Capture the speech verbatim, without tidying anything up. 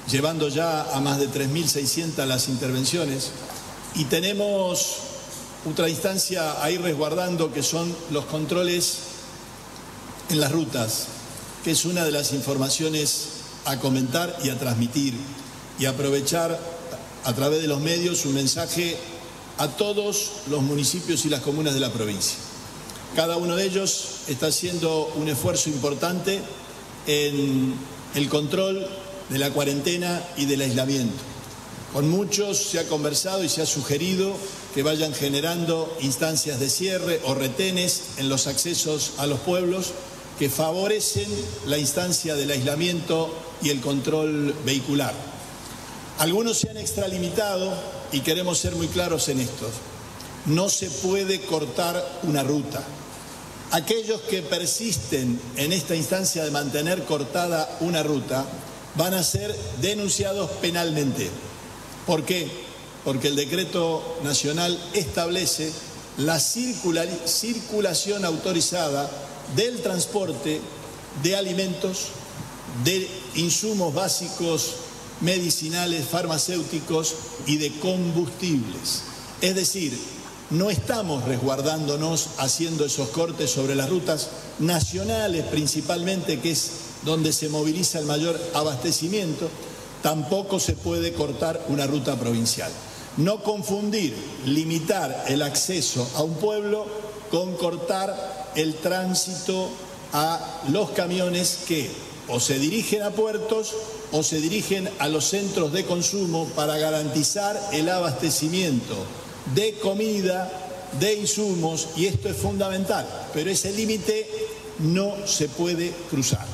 llevando ya a más de tres mil seiscientas las intervenciones, y tenemos otra instancia a ir resguardando, que son los controles en las rutas, que es una de las informaciones a comentar y a transmitir, y aprovechar a través de los medios un mensaje a todos los municipios y las comunas de la provincia. Cada uno de ellos está haciendo un esfuerzo importante en el control de la cuarentena y del aislamiento. Con muchos se ha conversado y se ha sugerido que vayan generando instancias de cierre o retenes en los accesos a los pueblos que favorecen la instancia del aislamiento y el control vehicular. Algunos se han extralimitado y queremos ser muy claros en esto. No se puede cortar una ruta. Aquellos que persisten en esta instancia de mantener cortada una ruta van a ser denunciados penalmente. ¿Por qué? Porque el decreto nacional establece la circulación autorizada del transporte de alimentos, de insumos básicos, medicinales, farmacéuticos y de combustibles. Es decir, no estamos resguardándonos haciendo esos cortes sobre las rutas nacionales principalmente, que es donde se moviliza el mayor abastecimiento. Tampoco se puede cortar una ruta provincial. No confundir, limitar el acceso a un pueblo con cortar el tránsito a los camiones que o se dirigen a puertos o se dirigen a los centros de consumo para garantizar el abastecimiento de comida, de insumos, y esto es fundamental, pero ese límite no se puede cruzar.